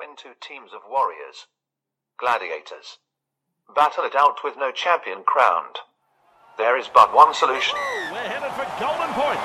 into teams of warriors, gladiators. Battle it out with no champion crowned. There is but one solution. We're headed for Golden Point.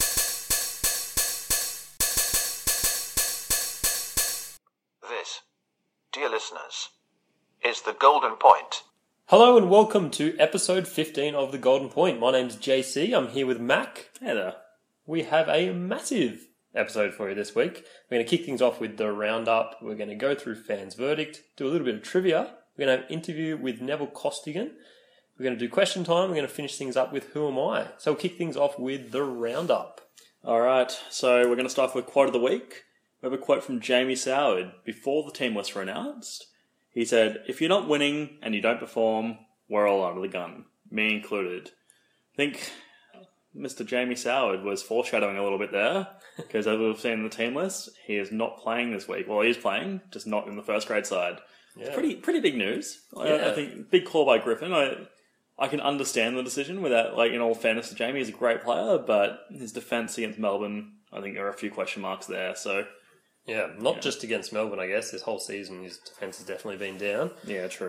This, dear listeners, is the Golden Point. Hello and welcome to episode 15 of The Golden Point. My name's JC. I'm here with Mac. Hey there. We have a massive episode for you this week. We're going to kick things off with the roundup. We're going to go through fans' verdict, do a little bit of trivia. We're going to have an interview with Neville Costigan. We're going to do question time. We're going to finish things up with Who Am I? So we'll kick things off with the roundup. All right, so we're going to start with quote of the week. We have a quote from Jamie Soward before the team lists were announced. He said, "If you're not winning and you don't perform, we're all under the gun, me included." I think Mr. Jamie Soward was foreshadowing a little bit there, because as we've seen in the team list, he is not playing this week. Well, he is playing, just not in the first grade side. Yeah. Pretty big news. Yeah. I think big call by Griffin. I can understand the decision without, in all fairness to Jamie, he's a great player, but his defence against Melbourne, I think there are a few question marks there, so... Yeah, not just against Melbourne, I guess. This whole season, his defence has definitely been down. Yeah, true.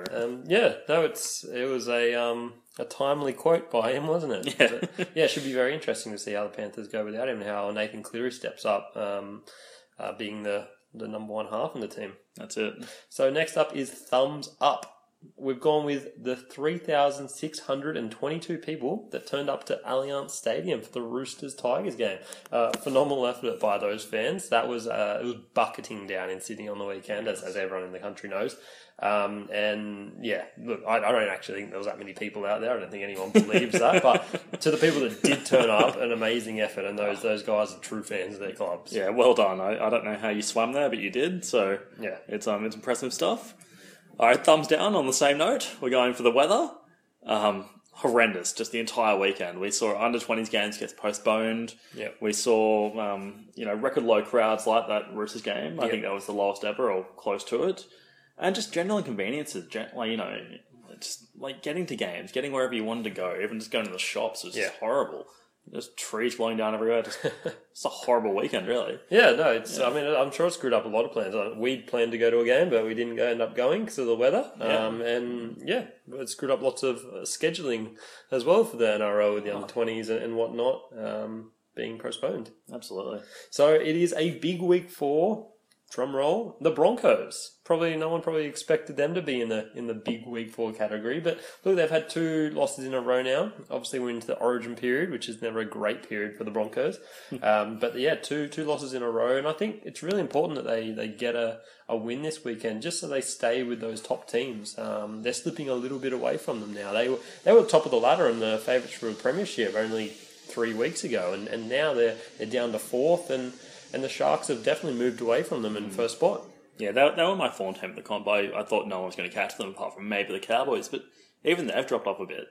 It was a timely quote by him, wasn't it? Yeah. But, it should be very interesting to see how the Panthers go without him and how Nathan Cleary steps up, being the number one half in the team. That's it. So next up is thumbs up. We've gone with the 3,622 people that turned up to Allianz Stadium for the Roosters-Tigers game. Phenomenal effort by those fans. That was it was bucketing down in Sydney on the weekend, as everyone in the country knows. I don't actually think there was that many people out there. I don't think anyone believes that. But to the people that did turn up, an amazing effort, and those guys are true fans of their clubs. Yeah, well done. I don't know how you swam there, but you did. So yeah, it's impressive stuff. All right, thumbs down on the same note. We're going for the weather. Horrendous, just the entire weekend. We saw under-20s games get postponed. Yep. We saw, record low crowds like that Roosters game. I think that was the lowest ever or close to it. And just general inconveniences, just getting to games, getting wherever you wanted to go, even just going to the shops was just horrible. There's trees blowing down everywhere. It's a horrible weekend, really. Yeah, no, it's. Yeah. I mean, I'm sure it screwed up a lot of plans. We'd planned to go to a game, but we didn't end up going because of the weather. Yeah. It screwed up lots of scheduling as well for the NRL with the under-20s and whatnot being postponed. Absolutely. So it is a big week for, drum roll, the Broncos. No one expected them to be in the big week 4 category, but look, they've had 2 losses in a row now. Obviously, we're into the Origin period, which is never a great period for the Broncos. But yeah, two losses in a row, and I think it's really important that they get a win this weekend, just so they stay with those top teams. They're slipping a little bit away from them now. They were top of the ladder and the favourites for a premiership only 3 weeks ago, and now they're down to 4th, and the Sharks have definitely moved away from them in first spot. Yeah, they were my form team at the comp. I thought no one was going to catch them apart from maybe the Cowboys, but even they've dropped off a bit.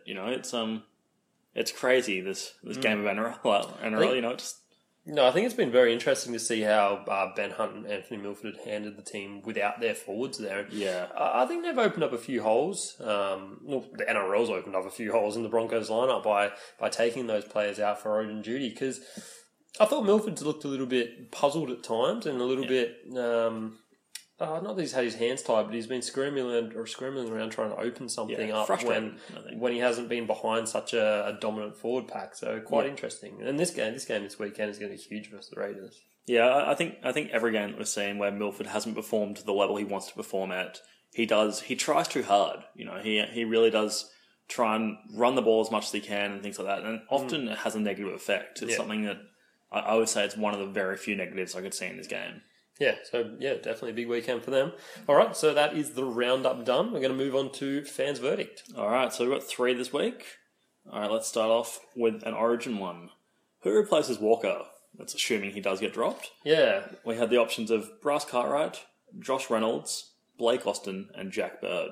It's crazy this game of NRL. No, I think it's been very interesting to see how Ben Hunt and Anthony Milford had handled the team without their forwards there. Yeah, I think they've opened up a few holes. The NRL's opened up a few holes in the Broncos lineup by taking those players out for Origin duty, because I thought Milford's looked a little bit puzzled at times and a little bit. Not that he's had his hands tied, but he's been scrambling around trying to open something up when he hasn't been behind such a dominant forward pack. So quite interesting. And this game this weekend is going to be huge versus the Raiders. Yeah, I think every game that we're seeing where Milford hasn't performed to the level he wants to perform at, he tries too hard. He really does try and run the ball as much as he can and things like that. And often it has a negative effect. It's something that I would say it's one of the very few negatives I could see in this game. Yeah, definitely a big weekend for them. All right, so that is the roundup done. We're going to move on to fans' verdict. All right, so we've got 3 this week. All right, let's start off with an Origin one. Who replaces Walker? That's assuming he does get dropped. Yeah. We had the options of Bryce Cartwright, Josh Reynolds, Blake Austin, and Jack Bird.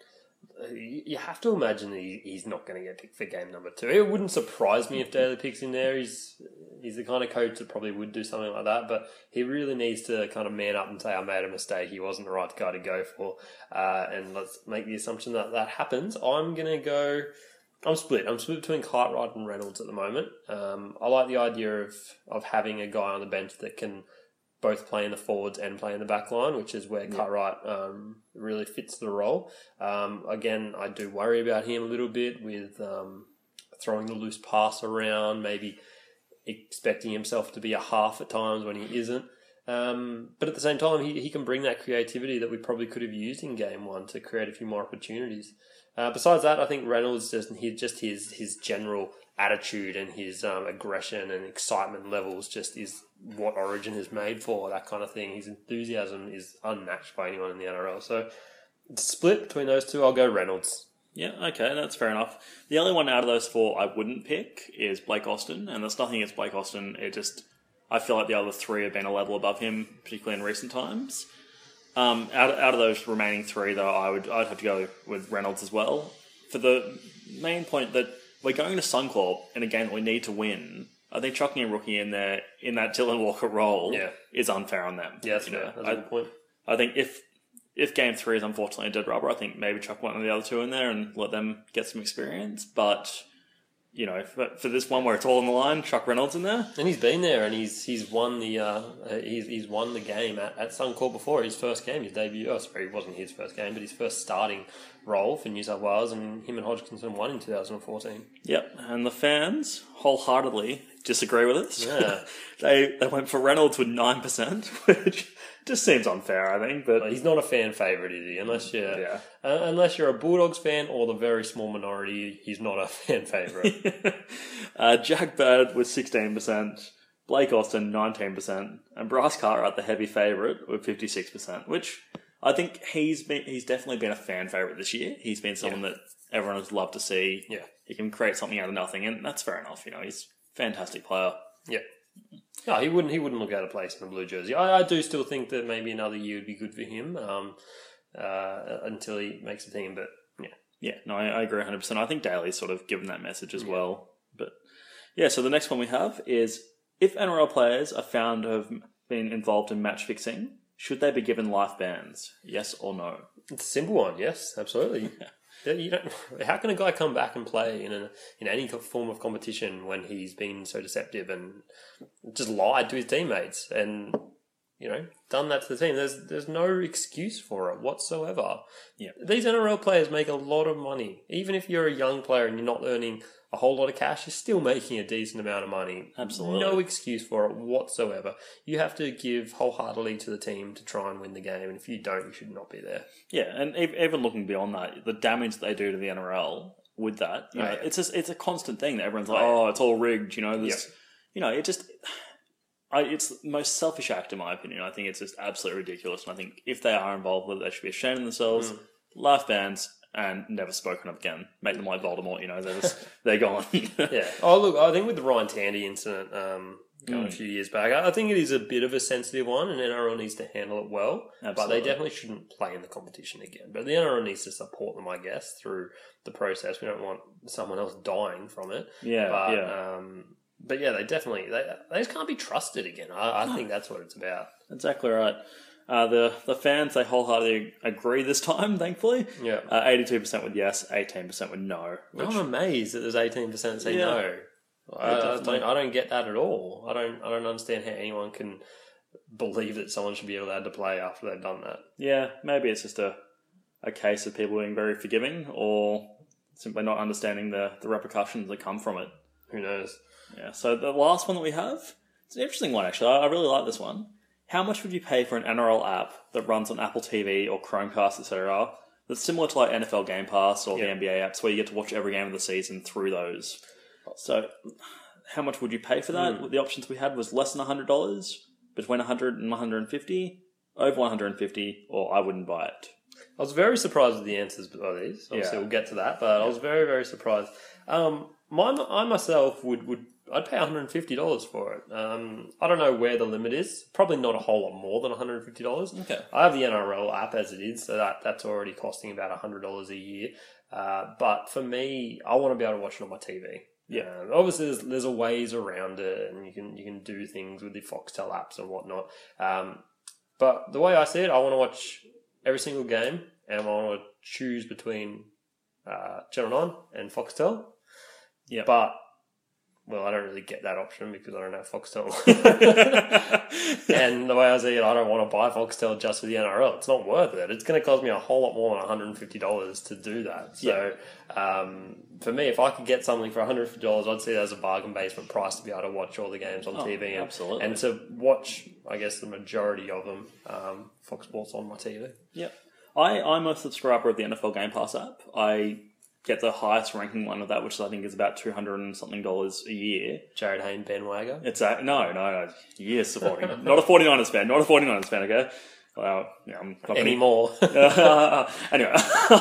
You have to imagine he's not going to get picked for game number 2. It wouldn't surprise me if Daly picks him there. He's the kind of coach that probably would do something like that, but he really needs to kind of man up and say, I made a mistake. He wasn't the right guy to go for. And let's make the assumption that happens. I'm split. I'm split between Cartwright and Reynolds at the moment. I like the idea of having a guy on the bench that can both playing the forwards and playing the back line, which is where Cartwright really fits the role. Again, I do worry about him a little bit with throwing the loose pass around, maybe expecting himself to be a half at times when he isn't. But at the same time, he can bring that creativity that we probably could have used in game one to create a few more opportunities. Besides that, I think Reynolds, his general attitude and his aggression and excitement levels just is what Origin is made for, that kind of thing. His enthusiasm is unmatched by anyone in the NRL. So, split between those two, I'll go Reynolds. Yeah, okay, that's fair enough. The only one out of those four I wouldn't pick is Blake Austin, and there's nothing against Blake Austin. I feel like the other three have been a level above him, particularly in recent times. Out of those remaining three, though, I'd have to go with Reynolds as well. For the main point that we're going to Suncorp in a game that we need to win, I think chucking a rookie in there in that Dylan Walker role is unfair on them. Yeah, that's fair. That's a good point. I think if game 3 is unfortunately a dead rubber, I think maybe chuck one of the other two in there and let them get some experience. But for this one where it's all on the line, chuck Reynolds in there. And he's been there, and he's won the he's won the game at Suncorp before. His first game, his debut. Oh, sorry, it wasn't his first game, but his first starting role for New South Wales, and him and Hodgkinson won in 2014. Yep, and the fans wholeheartedly disagree with us. Yeah, they went for Reynolds with 9%, which just seems unfair, I think. But he's not a fan favourite, is he? Unless you're a Bulldogs fan or the very small minority, he's not a fan favourite. Jack Bird with 16%, Blake Austin 19%, and Bryce Cartwright the heavy favourite with 56%. Which I think he's definitely been a fan favourite this year. He's been someone that everyone has loved to see. Yeah, he can create something out of nothing, and that's fair enough. He's a fantastic player. Yeah. No, he wouldn't look out of place in a blue jersey. I do still think that maybe another year would be good for him until he makes the team. But I agree 100%. I think Daly's sort of given that message as well. But so the next one we have is if NRL players are found to have been involved in match fixing, should they be given life bans? Yes or no? It's a simple one. Yes, absolutely. How can a guy come back and play in any form of competition when he's been so deceptive and just lied to his teammates and done that to the team? There's no excuse for it whatsoever. Yeah, these NRL players make a lot of money. Even if you're a young player and you're not earning a whole lot of cash, you're still making a decent amount of money. Absolutely, no excuse for it whatsoever. You have to give wholeheartedly to the team to try and win the game, and if you don't, you should not be there. Yeah, and even looking beyond that, the damage they do to the NRL with that, it's a constant thing that everyone's like, it's all rigged. It's the most selfish act in my opinion. I think it's just absolutely ridiculous, and I think if they are involved with it, they should be ashamed of themselves. Life bans. And never spoken of again. Make them like Voldemort, they're gone. Yeah. Oh, look, I think with the Ryan Tandy incident going a few years back, I think it is a bit of a sensitive one, and NRL needs to handle it well. Absolutely. But they definitely shouldn't play in the competition again. But the NRL needs to support them, I guess, through the process. We don't want someone else dying from it. Yeah, But they definitely they just can't be trusted again. I think that's what it's about. Exactly right. The fans, they wholeheartedly agree this time, thankfully. Yeah. 82% with yes, 18% with no. I'm amazed that there's 18% say no. I don't get that at all. I don't understand how anyone can believe that someone should be allowed to play after they've done that. Yeah, maybe it's just a case of people being very forgiving or simply not understanding the repercussions that come from it. Who knows? Yeah, so the last one that we have, it's an interesting one actually. I really like this one. How much would you pay for an NRL app that runs on Apple TV or Chromecast, etc., that's similar to like NFL Game Pass or the NBA apps where you get to watch every game of the season through those? So how much would you pay for that? The options we had was less than $100, between $100 and $150, over $150, or I wouldn't buy it. I was very surprised with the answers of these. Obviously, we'll get to that, but I was very, very surprised. I myself I'd pay $150 for it. I don't know where the limit is. Probably not a whole lot more than $150. Okay. I have the NRL app as it is, so that's already costing about $100 a year. But for me, I want to be able to watch it on my TV. Yeah. Obviously, there's a ways around it, and you can do things with the Foxtel apps and whatnot. But the way I see it, I want to watch every single game, and I want to choose between Channel 9 and Foxtel. Yeah. But well, I don't really get that option because I don't have Foxtel. And the way I see it, I don't want to buy Foxtel just for the NRL. It's not worth it. It's going to cost me a whole lot more than $150 to do that. So for me, if I could get something for $150, I'd see that as a bargain basement price to be able to watch all the games on TV. And, absolutely. And to watch, I guess, the majority of them, Fox Sports on my TV. Yep. I'm a subscriber of the NFL Game Pass app. I get the highest ranking one of that, which I think is about $200 and something a year. Jared Hayne bandwagon. It's no. Years supporting. Not a 49ers fan. Not a 49ers fan. Okay. Well, yeah, I'm not anymore. Anyway,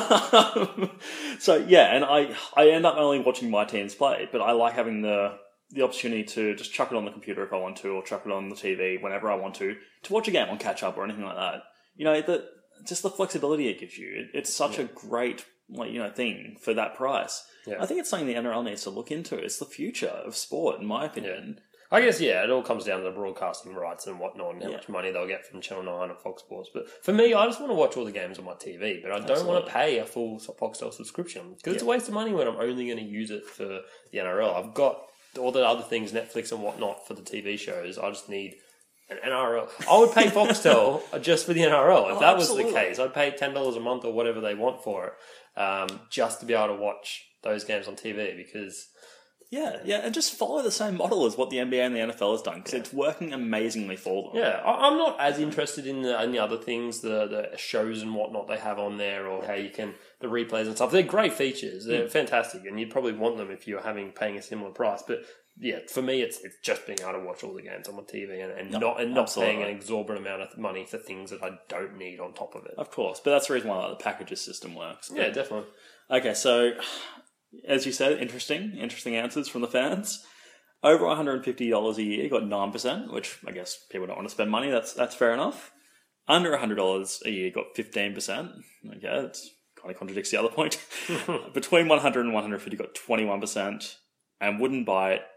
so yeah, and I end up only watching my teams play, but I like having the opportunity to just chuck it on the computer if I want to, or chuck it on the TV whenever I want to watch a game on catch up or anything like that. You know, just the flexibility it gives you. It's such a great thing for that price. Yeah. I think it's something the NRL needs to look into. It's the future of sport, in my opinion. Yeah. I guess, it all comes down to the broadcasting rights and whatnot and how much money they'll get from Channel 9 and Fox Sports. But for me, I just want to watch all the games on my TV, but I don't want to pay a full Foxtel subscription because it's a waste of money when I'm only going to use it for the NRL. I've got all the other things, Netflix and whatnot, for the TV shows. I just need an NRL. I would pay Foxtel just for the NRL. If that was the case, I'd pay $10 a month or whatever they want for it, just to be able to watch those games on TV because... Yeah, and just follow the same model as what the NBA and the NFL has done because it's working amazingly for them. Yeah, I'm not as interested in the other things, the shows and whatnot they have on there, or how you can the replays and stuff. They're great features. They're fantastic, and you'd probably want them if you're paying a similar price. But yeah, for me, it's just being able to watch all the games on my TV and not paying an exorbitant amount of money for things that I don't need on top of it. Of course, but that's the reason why the packages system works. Yeah, definitely. Okay, so. As you said, interesting answers from the fans. Over $150 a year, got 9%, which I guess people don't want to spend money. That's fair enough. Under $100 a year, got 15%. Okay, that kind of contradicts the other point. Between 100 and 150, got 21%, and wouldn't buy it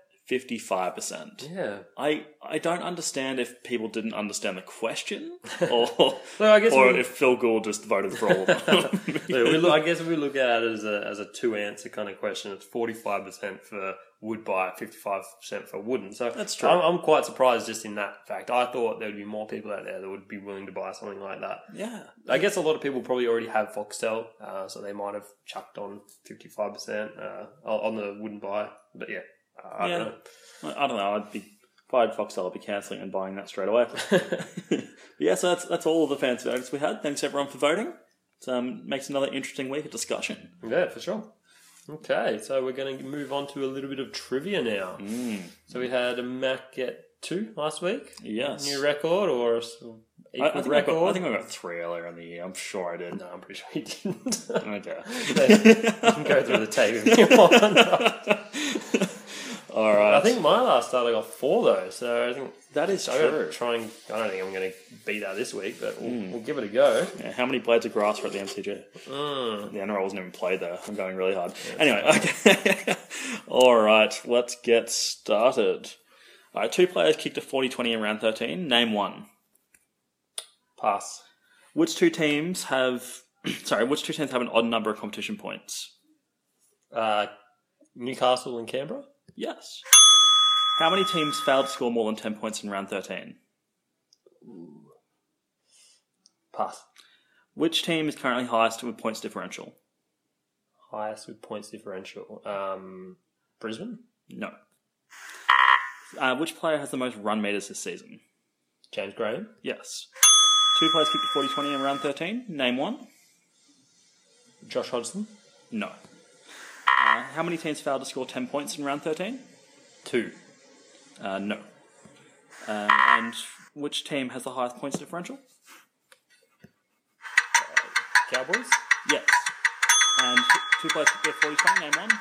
55%. Yeah, I don't understand if people didn't understand the question, or if Phil Gould just voted for all of them. I guess if we look at it as a two answer kind of question, it's 45% for would buy, 55% for wouldn't. So that's true. I'm quite surprised just in that fact. I thought there would be more people out there that would be willing to buy something like that. Yeah, I guess a lot of people probably already have Foxtel, so they might have chucked on 55% on the wouldn't buy. But yeah. I don't know. If I had Foxtel, I'd be cancelling and buying that straight away. Yeah, so that's all of the fans' votes we had. Thanks everyone for voting. It makes another interesting week of discussion. Yeah, for sure. Okay, so we're going to move on to a little bit of trivia now. So we had Mac get 2 last week. Yes. New record or equal record? I think I got 3 earlier in the year. I'm sure I did. No, I'm pretty sure you didn't. Okay. You can go through the tape if you want. All right. I think my last start I got 4 though, so I think that is true. I don't think I'm going to beat that this week, but we'll give it a go. Yeah, how many blades of grass were at the MCG? The NRL wasn't even played there. I'm going really hard. Anyway, okay. All right, let's get started. All right, 2 players kicked a 40-20 in round 13. Name 1. Pass. Which two teams have an odd number of competition points? Newcastle and Canberra? Yes. How many teams failed to score more than 10 points in round 13? Pass. Which team is currently highest with points differential? Highest with points differential. Brisbane? No. Which player has the most run meters this season? James Graham? Yes. 2 players kicked a 40-20 in round 13. Name 1. Josh Hodgson? No. How many teams failed to score 10 points in round 13? 2. No. And which team has the highest points differential? Cowboys? Yes. And 2 players kicked a 40-20. Name 1.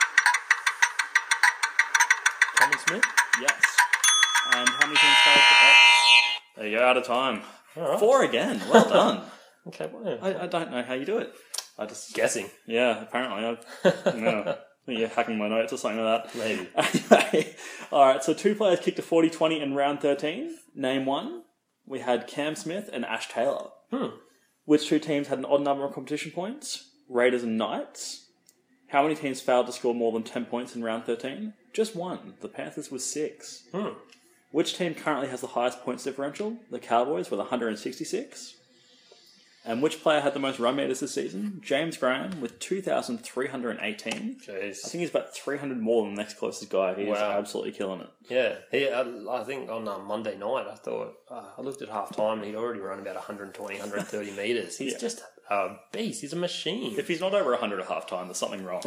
Tommy Smith? Yes. And how many teams failed to... there you go, out of time. All right. 4 again. Well done. Okay, well, I don't know how you do it. I just... Guessing. Yeah, apparently. I think you're hacking my notes or something like that. Maybe. Anyway, alright, so 2 players kicked a 40-20 in round 13. Name 1. We had Cam Smith and Ash Taylor. Which 2 teams had an odd number of competition points? Raiders and Knights. How many teams failed to score more than 10 points in round 13? Just one. The Panthers with 6. Which team currently has the highest points differential? The Cowboys with 166. And which player had the most run meters this season? James Graham with 2,318. Jeez. I think he's about 300 more than the next closest guy. He is absolutely killing it. Yeah, I think on Monday night, I thought, I looked at half time and he'd already run about 120, 130 metres. He's just a beast. He's a machine. If he's not over 100 at half time, there's something wrong.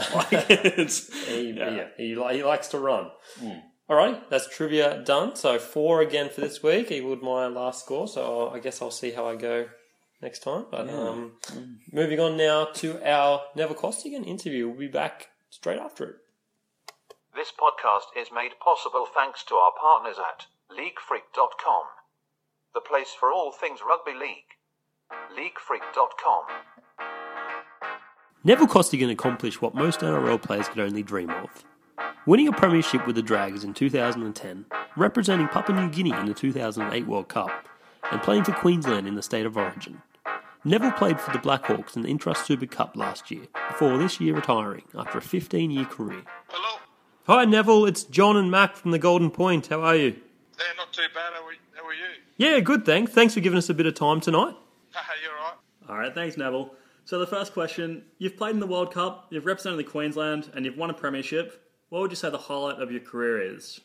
He likes to run. Alrighty, that's trivia done. So 4 again for this week. Equaled my last score, so I guess I'll see how I go next time. But moving on now to our Neville Costigan interview. We'll be back straight after it. This podcast is made possible thanks to our partners at LeagueFreak.com, the place for all things rugby league. LeagueFreak.com. Neville Costigan accomplished what most NRL players could only dream of. Winning a premiership with the Drags in 2010, representing Papua New Guinea in the 2008 World Cup, and playing for Queensland in the State of Origin. Neville played for the Blackhawks in the Intrust Super Cup last year, before this year retiring after a 15-year career. Hello. Hi Neville, it's John and Mac from the Golden Point. How are you? Yeah, not too bad. How are you? Yeah, good, thanks. Thanks for giving us a bit of time tonight. You're right. All right, thanks, Neville. So the first question, you've played in the World Cup, you've represented the Queensland, and you've won a premiership. What would you say the highlight of your career is?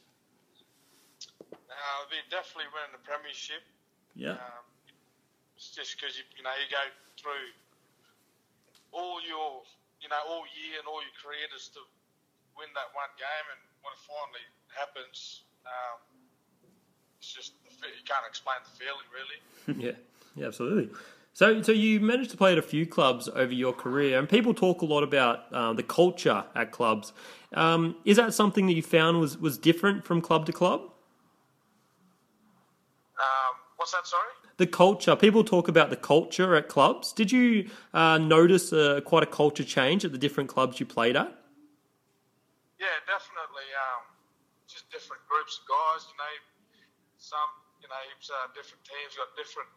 I've been definitely winning the premiership. Yeah. It's just because you go through all your all year and all your career just to win that one game, and when it finally happens, it's just you can't explain the feeling really. Yeah, absolutely. So you managed to play at a few clubs over your career, and people talk a lot about the culture at clubs. Is that something that you found was different from club to club? What's that? Sorry. The culture. People talk about the culture at clubs. Did you notice quite a culture change at the different clubs you played at? Yeah, definitely. Just different groups of guys. Some different teams got different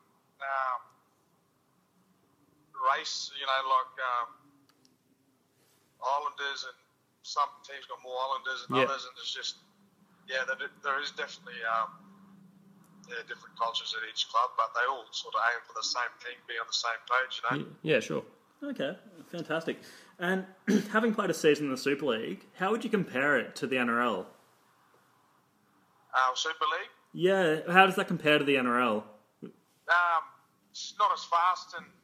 race. Like Islanders, and some teams got more Islanders than others, and it's just there is definitely. Different cultures at each club, but they all sort of aim for the same thing, be on the same page, Yeah, sure. Okay, fantastic. And having played a season in the Super League, how would you compare it to the NRL? Super League? Yeah, how does that compare to the NRL? It's not as fast, and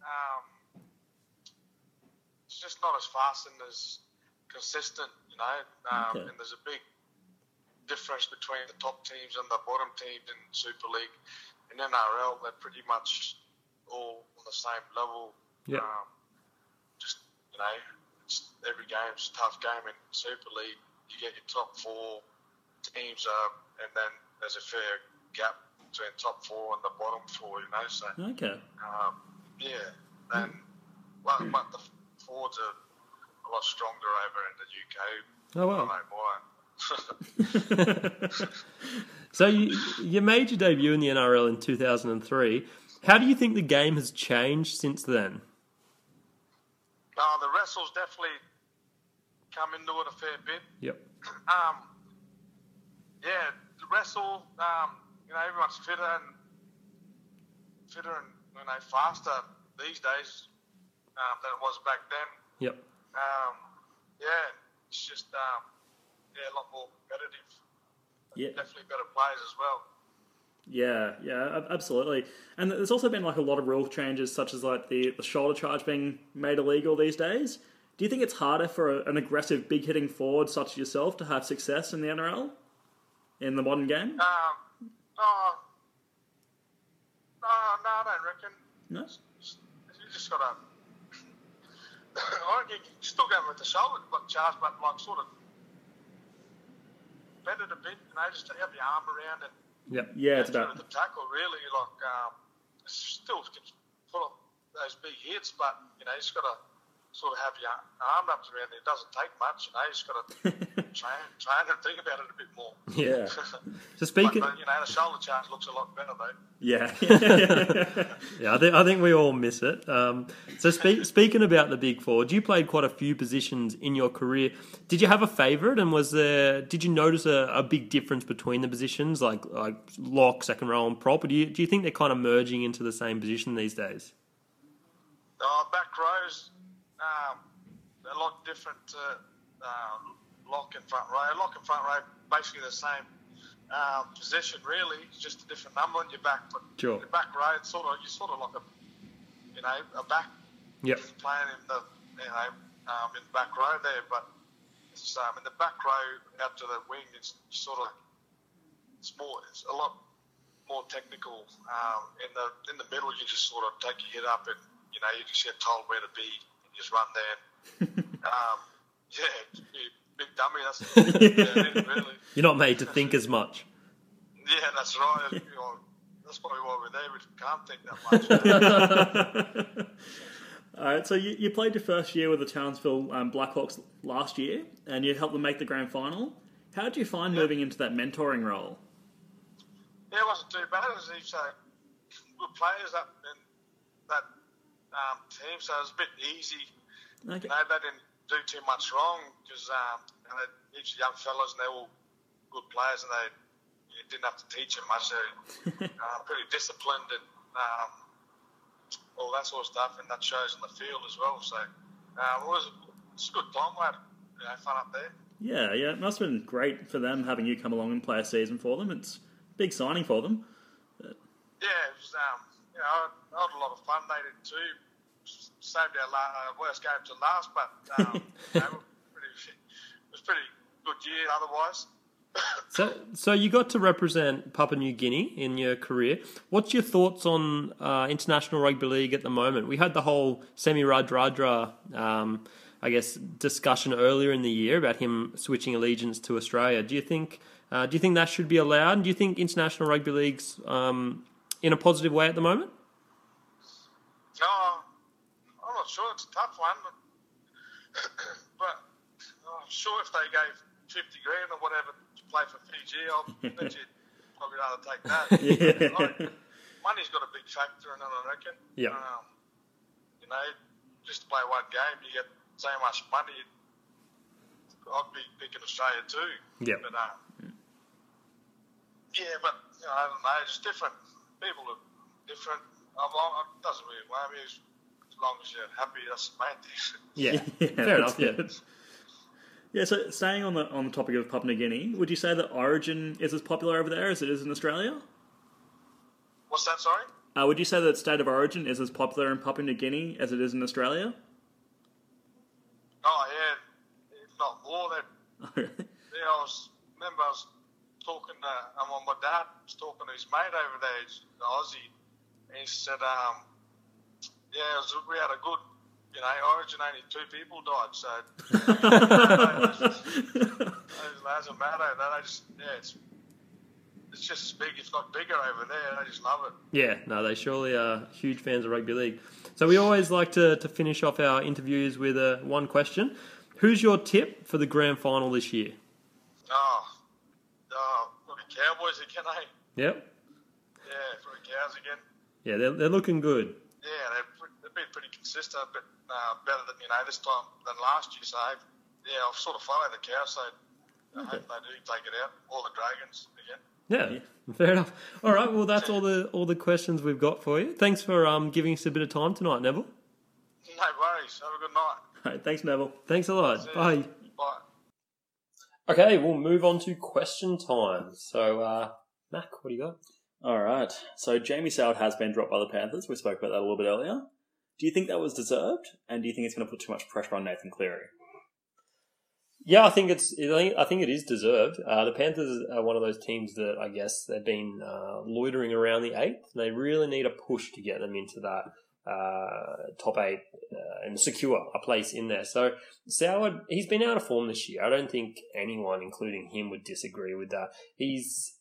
it's just not as fast and as consistent, Okay. And there's a big difference between the top teams and the bottom teams in Super League. In NRL, they're pretty much all on the same level. Yeah. Every game's a tough game. In Super League, you get your top 4 teams, and then there's a fair gap between top 4 and the bottom 4. So Okay. and but the forwards are a lot stronger over in the UK. Oh wow. I don't know why. So you made your debut in the NRL in 2003. How do you think the game has changed since then? The wrestle's definitely come into it a fair bit. Yep. The wrestle, everyone's fitter and faster these days than it was back then. Yep. It's just a lot more competitive. Yeah. Definitely better players as well. Yeah, absolutely. And there's also been like a lot of rule changes, such as like the shoulder charge being made illegal these days. Do you think it's harder for an aggressive, big-hitting forward such as yourself to have success in the NRL in the modern game? No, I don't reckon. No? You just got to... I reckon you can still go with the shoulder charge, but like sort of bend it a bit, just to have your arm around and Yep. Yeah, it's through about... the tackle, really. Still can put on those big hits, but you just got to sort of have your arm wrapped around it. It doesn't take much, you just got to train and think about it a bit more. Yeah. So speaking, but, the shoulder charge looks a lot better though. Yeah. yeah, I think we all miss it. So speaking about the Big Four, you played quite a few positions in your career. Did you have a favourite, and did you notice a big difference between the positions, like lock, second row, and prop? Or do you think they're kind of merging into the same position these days? Back rows, a lot different to lock and front row. Lock and front row, basically the same position, really. It's just a different number on your back. But sure. The back row, you're sort of like a back. Yep. Playing in the in the back row there, but it's, in the back row out to the wing, it's a lot more technical. In the middle, you just sort of take your head up and you just get told where to be and just run there. Big dummy. That's really. You're not made to think as much. Yeah, that's right. That's probably why we're there. We can't think that much. All right, so you played your first year with the Townsville Blackhawks last year, and you helped them make the grand final. How did you find moving into that mentoring role? Yeah, it wasn't too bad. It was good players up in that team, so it was a bit easy. Okay. They didn't do too much wrong because each young fellas, and they're all good players, and you didn't have to teach them much. They're pretty disciplined and all that sort of stuff, and that shows in the field as well. So it was a good time. We had fun up there. Yeah, it must have been great for them having you come along and play a season for them. It's a big signing for them. But... Yeah, it was, I had a lot of fun. They did too. Saved our worst game to last, but it was pretty good year otherwise. So you got to represent Papua New Guinea in your career. What's your thoughts on international rugby league at the moment? We had the whole Semi Radradra, discussion earlier in the year about him switching allegiance to Australia. Do you think that should be allowed? And do you think international rugby league's in a positive way at the moment? No, I'm not sure. It's a tough one, but I'm sure if they gave 50 grand or whatever to play for Fiji, I'll bet you'd probably rather take that. Money's got a big factor in it, I reckon. Yeah. Just to play one game, you get so much money. I'd be picking Australia too. Yeah. But I don't know. Just different people are different. It doesn't really worry me as long as you're happy. That's the main thing. Yeah. Fair enough. Yeah. Yeah, so staying on the topic of Papua New Guinea, would you say that Origin is as popular over there as it is in Australia? What's that, sorry? Would you say that State of Origin is as popular in Papua New Guinea as it is in Australia? Oh, yeah. If not more. I was talking to... my dad was talking to his mate over there, he's an Aussie, and he said, we had a good... Origin, only 2 people died, so it doesn't matter. It's just as big, if not bigger, over there. They just love it. Yeah, no, they surely are huge fans of rugby league. So we always like to finish off our interviews with one question. Who's your tip for the grand final this year? For the Cowboys again, eh? Yep. Yeah, for the Cows again. Yeah, they're looking good. Yeah, they've been pretty consistent, but better than this time than last year. So I've sort of followed the Cows, so I hope they do take it out. All the Dragons again. Yeah, fair enough. All right, well that's all the questions we've got for you. Thanks for giving us a bit of time tonight, Neville. No worries. Have a good night. All right, thanks, Neville. Thanks a lot. Bye. Bye. Okay, we'll move on to question time. So, Mac, what do you got? All right. So Jamie Soward has been dropped by the Panthers. We spoke about that a little bit earlier. Do you think that was deserved? And do you think it's going to put too much pressure on Nathan Cleary? Yeah, I think it is deserved. The Panthers are one of those teams that I guess they've been loitering around the 8th. They really need a push to get them into that top 8 and secure a place in there. So Soward, he's been out of form this year. I don't think anyone, including him, would disagree with that. He's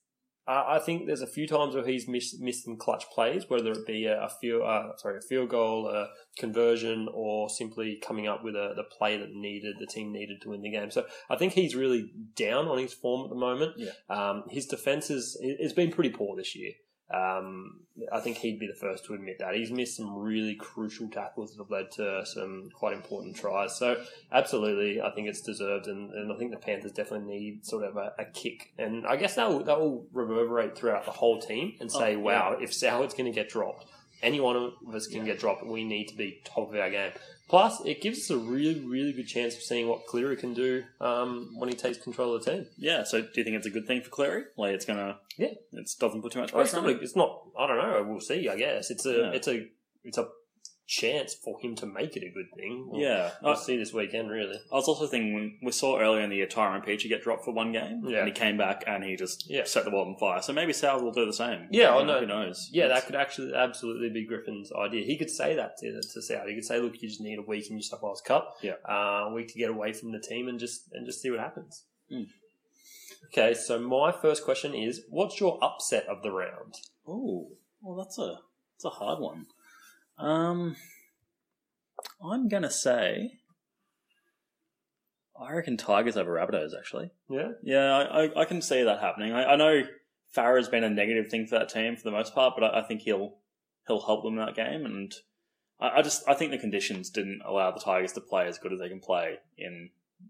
I think there's a few times where he's missed some clutch plays, whether it be a field goal, a conversion, or simply coming up with the play that the team needed to win the game. So I think he's really down on his form at the moment. Yeah. His defense has been pretty poor this year. I think he'd be the first to admit that. He's missed some really crucial tackles that have led to some quite important tries. So, absolutely, I think it's deserved, and I think the Panthers definitely need sort of a kick. And I guess that will reverberate throughout the whole team and say, wow, if Soward's going to get dropped, any one of us can get dropped, we need to be top of our game. Plus, it gives us a really, really good chance of seeing what Cleary can do when he takes control of the team. Yeah, so do you think it's a good thing for Cleary? Like, it's going to... Yeah. It doesn't put too much Well, pressure on him? it's not, I don't know, we'll see, I guess. It's a chance for him to make it a good thing. We'll see this weekend, really. I was also thinking, we saw earlier in the year Tyrone Peachy get dropped for one game, and he came back and he just set the world on fire. So maybe Sal will do the same. Yeah, I know. Who knows? Yeah, that could actually absolutely be Griffin's idea. He could say that to Sal. He could say, look, you just need a week in New South Wales Cup, a week to get away from the team and just see what happens. Mm. Okay, so my first question is, what's your upset of the round? Oh, well, that's a hard one. I'm going to say, I reckon Tigers over Rabbitohs, actually. Yeah? Yeah, I can see that happening. I know Farah's been a negative thing for that team for the most part, but I think he'll help them in that game. And I think the conditions didn't allow the Tigers to play as good as they can play in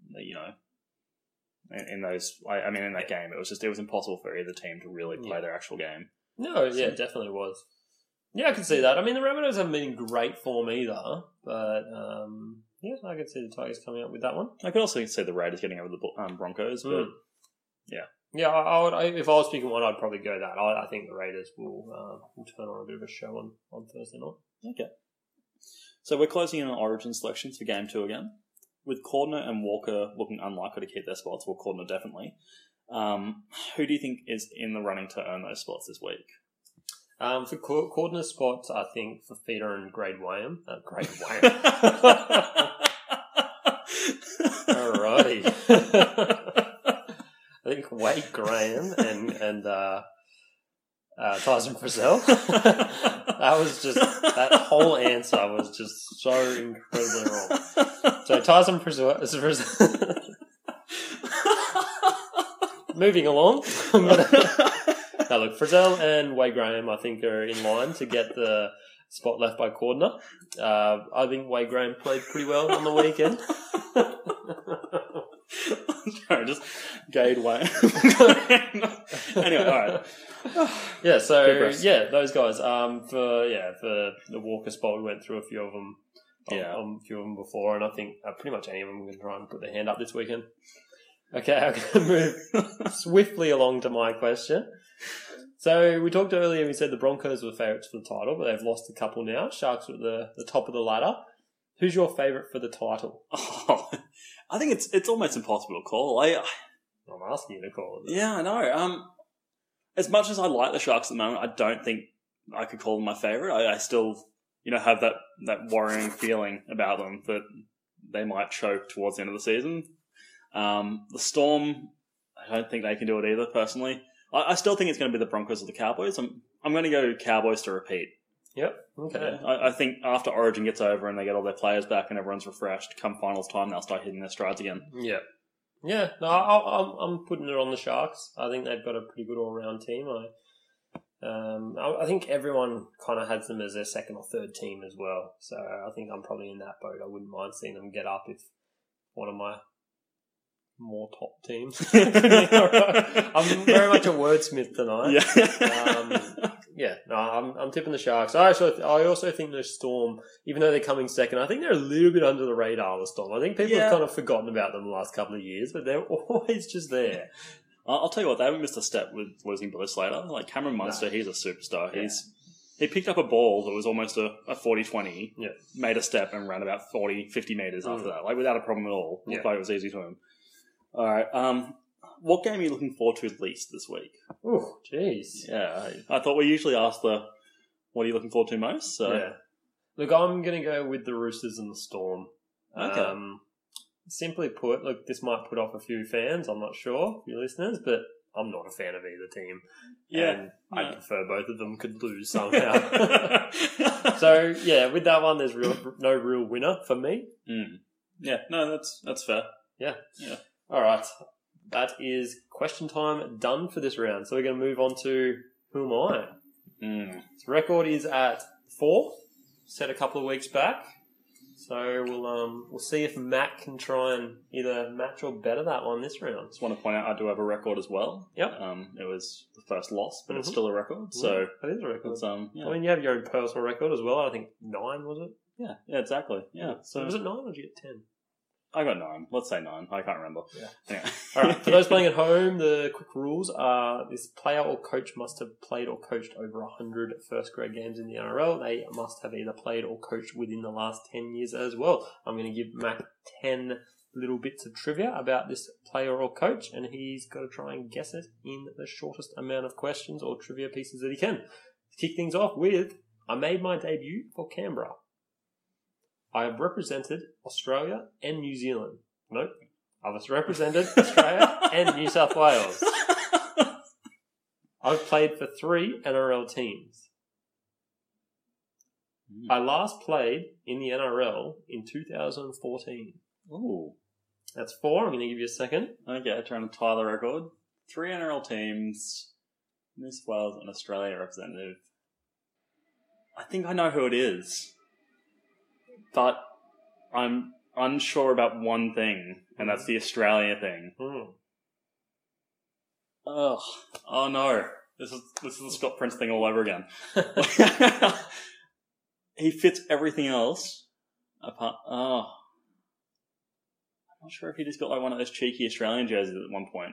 that game. It was impossible for either team to really play their actual game. No, yeah, it definitely was. Yeah, I can see that. I mean, the Rabbitohs haven't been in great form either, but I could see the Tigers coming up with that one. I could also see the Raiders getting over the Broncos, but yeah. Yeah, I would. If I was picking one, I'd probably go that. I think the Raiders will turn on a bit of a show on Thursday night. Okay. So we're closing in on Origin selections for Game 2 again. With Cordner and Walker looking unlikely to keep their spots, well, Cordner definitely. Who do you think is in the running to earn those spots this week? For Cordner's spots, I think for Feeder and Grade Wayham. Alrighty. I think Wade Graham and Tyson Frizzell. That whole answer was just so incredibly wrong. So Tyson Frizzell. Moving along. Now look, Frizzell and Wade Graham, I think, are in line to get the spot left by Cordner. I think Wade Graham played pretty well on the weekend. Sorry, just Gade Wayne. Anyway, all right. Yeah, so those guys. For the Walker spot, we went through a few of them. A few of them before, and I think pretty much any of them can try and put their hand up this weekend. Okay, I'm going to move swiftly along to my question. So we talked earlier, we said the Broncos were favourites for the title, but they've lost a couple now. Sharks are at the top of the ladder. Who's your favourite for the title? Oh, I think it's almost impossible to call. I'm asking you to call it. Yeah, I know. As much as I like the Sharks at the moment, I don't think I could call them my favourite. I still, have that worrying feeling about them that they might choke towards the end of the season. The Storm, I don't think they can do it either, personally. I still think it's going to be the Broncos or the Cowboys. I'm going to go Cowboys to repeat. Yep. Okay. Yeah, I think after Origin gets over and they get all their players back and everyone's refreshed, come finals time, they'll start hitting their strides again. Yeah. Yeah. No, I'm putting it on the Sharks. I think they've got a pretty good all-round team. I think everyone kind of has them as their second or third team as well. So I think I'm probably in that boat. I wouldn't mind seeing them get up if one of my more top teams. I'm very much a wordsmith tonight. Yeah. I'm tipping the Sharks. I also think the Storm, even though they're coming second, I think they're a little bit under the radar, the Storm. I think people have kind of forgotten about them the last couple of years, but they're always just there. I'll tell you what, they haven't missed a step with losing Billy Slater. Like Cameron Munster, he's a superstar. Yeah. He picked up a ball that was almost a 40-20, made a step and ran about 40, 50 metres after that, like without a problem at all. Looked like it was easy to him. All right. What game are you looking forward to least this week? Oh, jeez. Yeah, I thought we usually ask what are you looking forward to most? So. Yeah. Look, I'm going to go with the Roosters and the Storm. Okay. Simply put, look, this might put off a few fans, I'm not sure, a few listeners, but I'm not a fan of either team. Yeah. And I prefer both of them could lose somehow. So, yeah, with that one, there's no real winner for me. Yeah, no, that's fair. Yeah. Yeah. All right. That is question time done for this round. So we're going to move on to Who Am I? So record is at 4, set a couple of weeks back. So we'll see if Matt can try and either match or better that one this round. Just want to point out I do have a record as well. Yep. It was the first loss, but it's still a record. So that is a record. it's, yeah. I mean, you have your own personal record as well. I think 9, was it? Yeah, exactly. Yeah. So was it 9 or did you get 10? I got 9. Let's say 9. I can't remember. Yeah. Anyway. All right. For those playing at home, the quick rules are this player or coach must have played or coached over 100 first-grade games in the NRL. They must have either played or coached within the last 10 years as well. I'm going to give Mac 10 little bits of trivia about this player or coach, and he's got to try and guess it in the shortest amount of questions or trivia pieces that he can. To kick things off with, I made my debut for Canberra. I have represented Australia and New Zealand. Nope. I've represented Australia and New South Wales. I've played for 3 NRL teams. I last played in the NRL in 2014. Ooh. That's 4. I'm going to give you a second. Okay, trying to tie the record. 3 NRL teams, New South Wales and Australia representative. I think I know who it is. But I'm unsure about one thing, and that's the Australia thing. Ugh. Oh no. This is the Scott Prince thing all over again. He fits everything else apart. Oh. I'm not sure if he just got like one of those cheeky Australian jerseys at one point.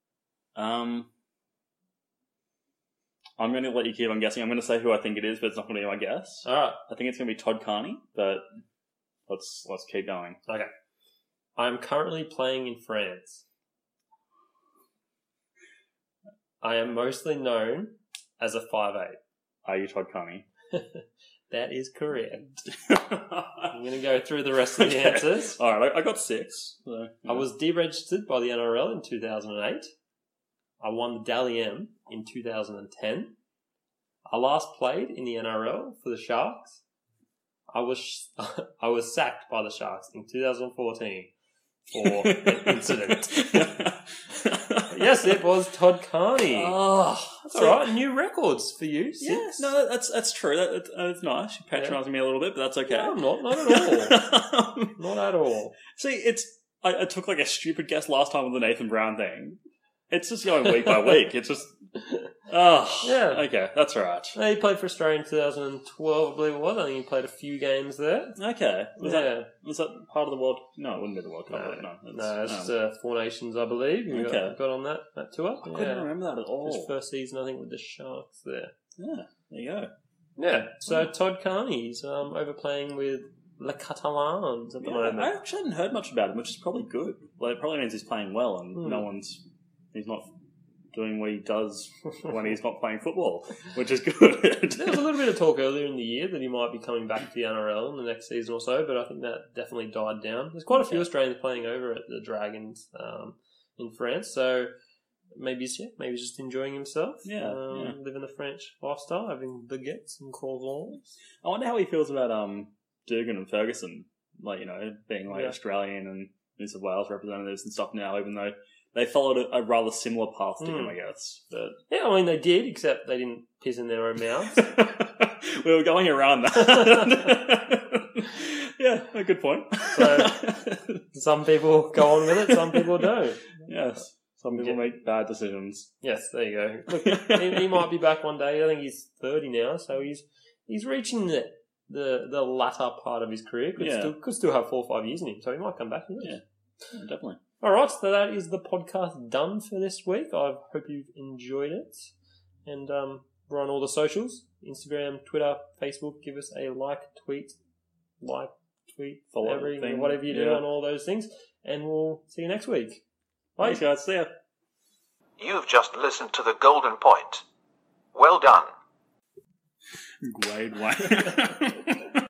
I'm going to let you keep on guessing. I'm going to say who I think it is, but it's not going to be my guess. All right. I think it's going to be Todd Carney, but let's keep going. Okay. I'm currently playing in France. I am mostly known as a 5'8". Are you Todd Carney? That is correct. I'm going to go through the rest of the answers. All right, I got 6. So, yeah. I was deregistered by the NRL in 2008. I won the Dally M in 2010. I last played in the NRL for the Sharks. I was sacked by the Sharks in 2014 for an incident. Yes, it was Todd Carney. Oh, that's all right. New records for you. 6. Yeah, no, that's true. That's nice. You're patronising me a little bit, but that's okay. No, I'm not. Not at all. Not at all. See, I took like a stupid guess last time with the Nathan Brown thing. It's just going week by week. It's just... Oh, yeah. Okay, that's all right. He played for Australia in 2012, I believe it was. I think he played a few games there. Okay. Was that part of the World... No, it wouldn't be the World Cup. No, it's 4 Nations, I believe. You got on that tour. I couldn't remember that at all. His first season, I think, with the Sharks there. Yeah, there you go. Yeah, so Todd Carney, he's overplaying with Le Catalans at the moment. I actually hadn't heard much about him, which is probably good. Well, it probably means he's playing well and he's not doing what he does when he's not playing football, which is good. There was a little bit of talk earlier in the year that he might be coming back to the NRL in the next season or so, but I think that definitely died down. There's quite a few Australians playing over at the Dragons in France, so maybe he's just enjoying himself. Living the French lifestyle, having baguettes and croissants. I wonder how he feels about Dugan and Ferguson, being Australian and New South Wales representatives and stuff now, even though they followed a rather similar path to him, I guess. But yeah, I mean, they did, except they didn't piss in their own mouths. We were going around that. Yeah, a good point. So, some people go on with it, some people don't. Yes, some people make bad decisions. Yes, there you go. Look, he might be back one day. I think he's 30 now, so he's reaching the latter part of his career. Could still have 4 or 5 years in him, so he might come back. Yeah, definitely. All right, so that is the podcast done for this week. I hope you've enjoyed it. And we're on all the socials, Instagram, Twitter, Facebook. Give us a tweet, follow, whatever you do on all those things. And we'll see you next week. Bye. Thanks, guys. See ya. You've just listened to The Golden Point. Well done. Grade 1.